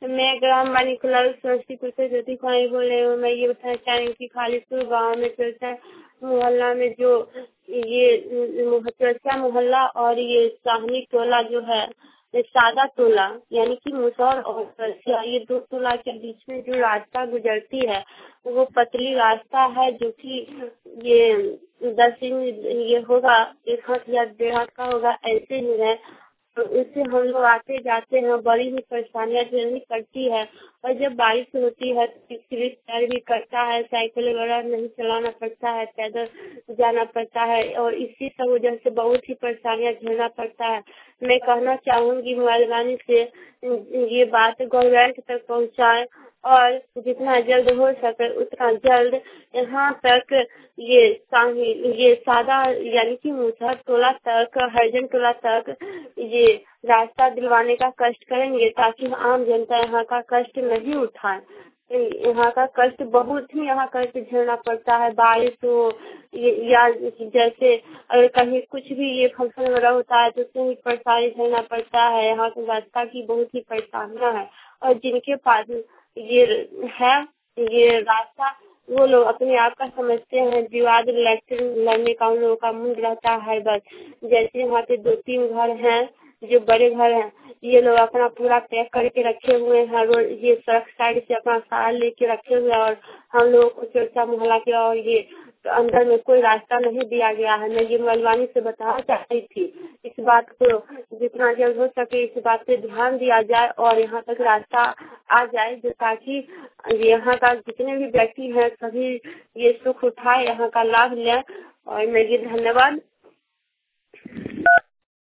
मैं ग्राम मानिकलाल समस्तीपुर से ज्योति कुमारी बोल रही हूँ। मैं ये बताना चाह रही हूँ कि खालिसपुर गांव में चलता है मोहल्ला में जो ये चर्चा मोहल्ला और ये साहनी टोला जो है, ये सादा टोला यानी कि मुसौर और चर्चा, ये दो टोला के बीच में जो रास्ता गुजरती है वो पतली रास्ता है, जो कि ये 10 इंच ये होगा, 1 हाथ या 1.5 हाथ का होगा, ऐसे ही है। तो इससे हम लोग आते जाते हैं, बड़ी ही परेशानियां झेलनी पड़ती है। और जब बारिश होती है तो स्लिप टायर भी करता है, साइकिल वगैरह नहीं चलाना पड़ता है, पैदल जाना पड़ता है और इसी सब वजह से बहुत ही परेशानियां झेलना पड़ता है। मैं कहना चाहूंगी मेहरबानी से ये बात गवर्नमेंट तक पहुंचाएं और जितना जल्द हो सके उतना जल्द यहाँ तक ये सादा यानी कि मुसहर टोला तक, हरिजन टोला तक ये रास्ता दिलवाने का कष्ट करेंगे, ताकि आम जनता यहाँ का कष्ट नहीं उठाए। यहाँ का कष्ट बहुत ही यहाँ कष्ट झेलना पड़ता है। बारिश हो या जैसे अगर कहीं कुछ भी ये फंक्शन वगैरह होता है तो उसमें भी परेशानी झेलना पड़ता है। यहाँ के रास्ता की बहुत ही परेशानियां है और जिनके पास ये है ये रास्ता, वो लोग अपने आप का समझते हैं, विवाद इलेक्शन लड़ने का उन लोगों का मूड रहता है। बस जैसे यहाँ पे 2-3 घर हैं जो बड़े घर हैं, ये लोग अपना पूरा पैक करके रखे हुए हैं, रोड ये सड़क साइड से अपना सारा लेके रखे हुए हैं और हम लोगों को चर्चा मोहल्ला के और ये अंदर में कोई रास्ता नहीं दिया गया है। मैं ये मेहरबानी से बताना चाहती थी, इस बात को जितना जल्द हो सके इस बात पे ध्यान दिया जाए और यहाँ तक रास्ता आ जाए, जो ताकि यहाँ का जितने भी व्यक्ति हैं सभी ये सुख उठाए, यहाँ का लाभ लें। और मैं ये धन्यवाद।